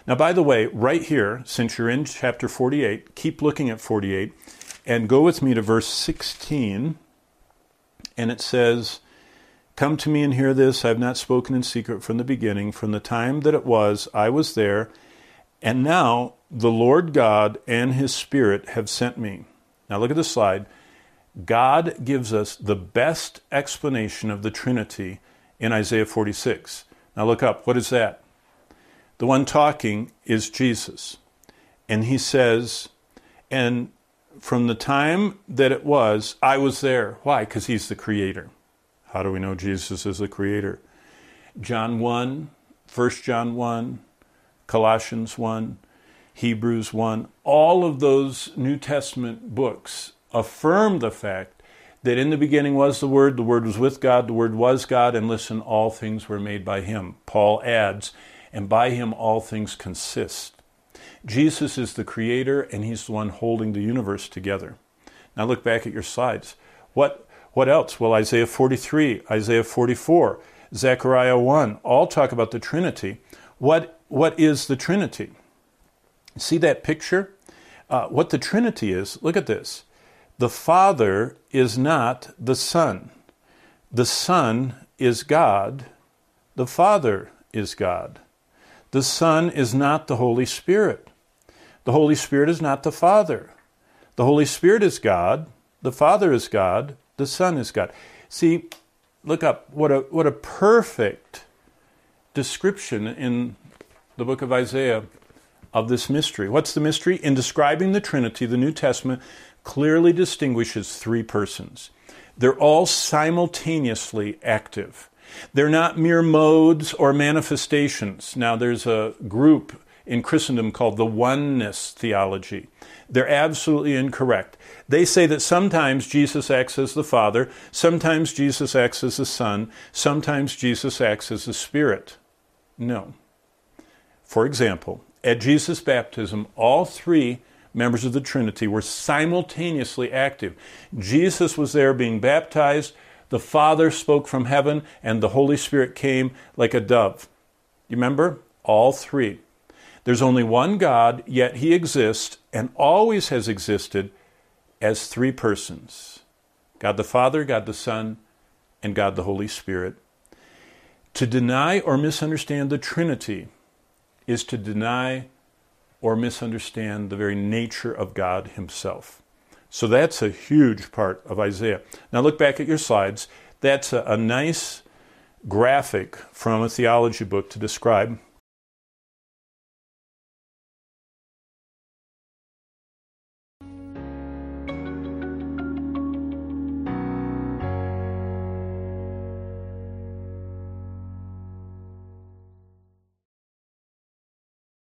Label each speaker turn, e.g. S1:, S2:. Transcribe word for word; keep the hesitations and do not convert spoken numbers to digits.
S1: Now, by the way, right here, since you're in chapter forty-eight, keep looking at forty-eight and go with me to verse sixteen. And it says, "Come to me and hear this. I have not spoken in secret from the beginning. From the time that it was, I was there. And now the Lord God and his Spirit have sent me." Now look at the slide. God gives us the best explanation of the Trinity in Isaiah forty-six. Now look up. What is that? The one talking is Jesus. And he says, and from the time that it was, I was there. Why? Because he's the creator. How do we know Jesus is the creator? John one, First John one, Colossians one, Hebrews one, all of those New Testament books affirm the fact that in the beginning was the Word, the Word was with God, the Word was God, and listen, all things were made by him. Paul adds, and by him all things consist. Jesus is the creator, and he's the one holding the universe together. Now look back at your slides. What, what else? Well, Isaiah forty-three, Isaiah forty-four, Zechariah one, all talk about the Trinity. What, what is the Trinity? See that picture? Uh, what the Trinity is, look at this. The Father is not the Son. The Son is God. The Father is God. The Son is not the Holy Spirit. The Holy Spirit is not the Father. The Holy Spirit is God. The Father is God. The Son is God. See, look up. What a, what a perfect description in the book of Isaiah of this mystery. What's the mystery? In describing the Trinity, the New Testament clearly distinguishes three persons. They're all simultaneously active. They're not mere modes or manifestations. Now, there's a group in Christendom called the oneness theology. They're absolutely incorrect. They say that sometimes Jesus acts as the Father, sometimes Jesus acts as the Son, sometimes Jesus acts as the Spirit. No. For example, at Jesus' baptism, all three members of the Trinity were simultaneously active. Jesus was there being baptized, the Father spoke from heaven, and the Holy Spirit came like a dove. You remember? All three. There's only one God, yet he exists and always has existed as three persons. God the Father, God the Son, and God the Holy Spirit. To deny or misunderstand the Trinity is to deny or misunderstand the very nature of God himself. So that's a huge part of Isaiah. Now look back at your slides. That's a, a nice graphic from a theology book to describe